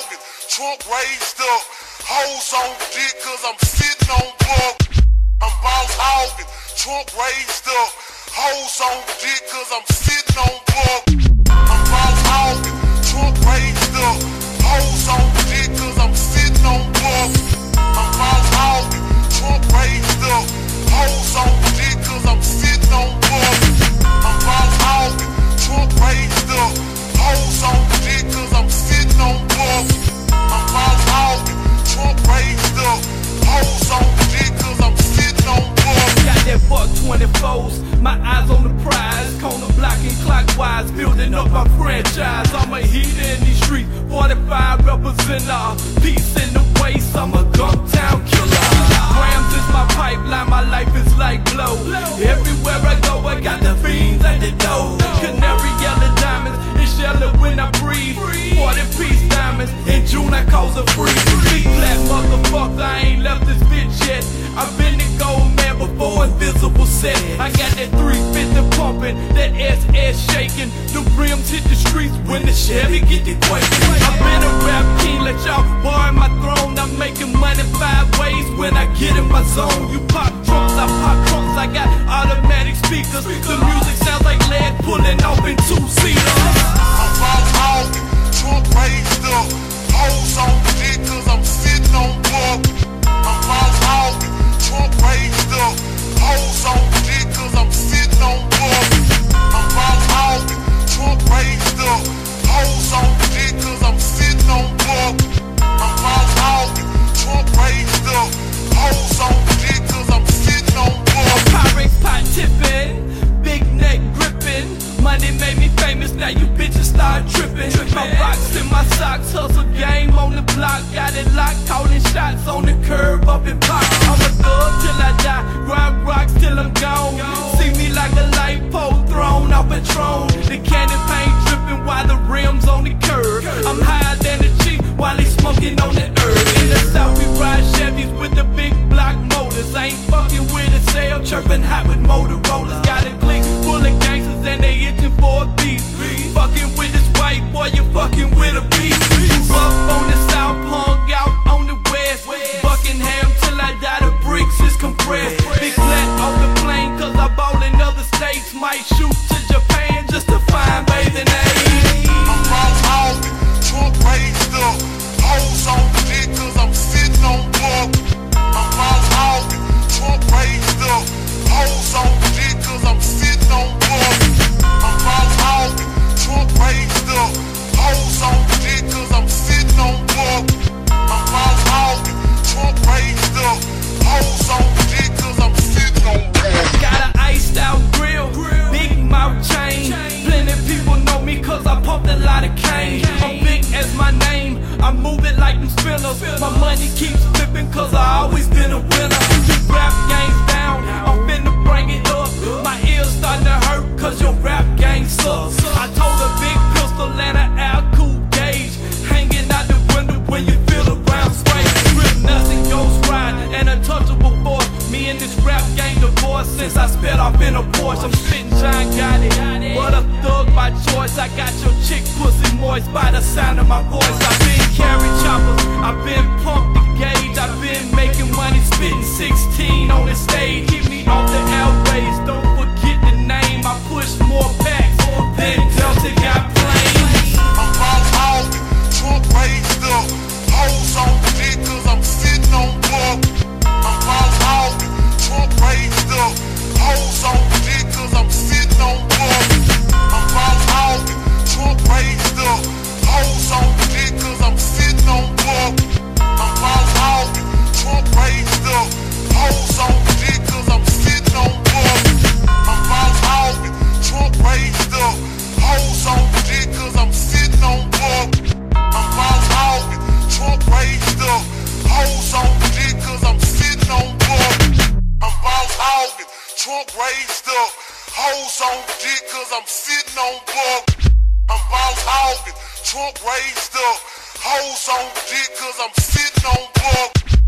hogging, trunk raised up, hoes on dick cause I'm sitting on bug. I'm boss hogging, trunk raised up, hoes on dick cause I'm sitting on bug. I'm boss hogging, trunk raised up, hoes on dick cause I'm sitting on bug. I'm boss hogging, trunk raised up, hoes on dick cause I'm sitting on bug. I'm boss hogging, trunk raised up, hoes on dick cause I'm sitting on bug. I'm boss hogging, trunk raised up, hoes on dick cause I'm sitting on bug. Got that buck 24s, my eyes on the prize, corner blocking clockwise, building up my franchise. I'm a heater in these streets, 45 represent peace in the waist. I'm a Gumptown killer. Grams is my pipeline, my life is like blow. Everywhere I go, I got the fiends at the door. Canary yellow diamonds, it's yellow when I breathe. 40-piece diamonds, in June I cause a freeze. Big black motherfucker, I ain't left this bitch yet. I've been the gold man before Invisible set. I got that 350 pumping, that SS shaking. The rims hit the streets when the Chevy get the quaking. I've been a rap king, let y'all borrow my throne. I'm making money 5 ways when I get in my zone. You pop trunks, I pop trunks. I got automatic speakers. The music sounds like lead pulling off in 2-seaters. I'm boss hogging, trunk raised up, hoes on dick cause I'm sitting on bug. I'm boss hogging, trunk raised up, hoes on dick cause I'm sitting on bug. I'm boss hogging, trunk raised up, hoes on dick cause I'm sitting on bug. I'm boss hogging, trunk raised up, hoes on dick cause I'm sitting on bug. Pyrex pot tipping, big neck gripping. Money made me famous, now you bitches start tripping. My rocks in my socks, hustle game on the block. Got it locked, calling shots on the curb up in pop. I'm a thug till I die, grind rocks till I'm gone. See me like a light pole thrown off a throne. The candy paint dripping while the rims on the curb. I'm higher than the chief while he smoking on the herb. In the south we ride Chevys with the big block motors. I ain't fucking with a sale, chirping hot with Motorola's. Got a clique full of gangsters and they itching for a beat. Fucking with this white boy, you fucking with a beat. Grew up on the south, hung out on the west. Buckingham till I die, the bricks is compressed. Big flat off the plane cause I ball in other states. Might shoot to Japan just to find bathing aid. I'm boss hogging, trunk raised up, hoes on dick cause I'm sitting on bug. I'm boss hogging, trunk raised up, hoes on dick cause I'm sitting on bug. I'm boss hogging, trunk raised up, hoes on dick cause I'm sitting on bug. I'm boss hogging, trunk raised up, hoes on dick cause I'm sitting on bug. Got an iced out grill, big mouth chain. Plenty people know me cause I pumped a lot of cane. I'm big as my name, I move it like them spinners. My money keeps flipping cause I always been a winner. The rap game's down, I'm finna bring it up. My ears starting to hurt cause your rap game sucks. I told a big pistol and an Al Cool gauge, hanging out the window when you feel around sway. Rip nothing goes right, an untouchable force. Me and this rap game divorced since I sped off in a Porsche. I'm spitting John Gotti, but a thug by choice. I got your chick pussy moist by the sound of my voice. I've been carrying choppers, I've been pumped the gauge. I've been making money, spitting 16 on the stage. Keep me off the airways, don't forget the name. I push more packs than Delta got planes. I'm boss hogging, trunk raised up, hoes on dick cause I'm sitting on bug. I'm boss hogging, trunk raised up, hoes on dick cause I'm sitting on bug. I'm boss hogging, trunk raised up, hoes on dick cause I'm sitting on bug. I'm boss hogging, trunk raised up, hoes on dick cause I'm sitting on bug. I'm boss hogging, trunk raised up, hoes on dick cause I'm sitting on bug. I'm boss hogging, trunk raised up, hoes on dick cause I'm sitting on bug. I'm boss hogging, trunk raised up, hoes on dick cause I'm sitting on bug. I'm boss hogging, trunk raised up, hoes on dick cause I'm sitting on bug.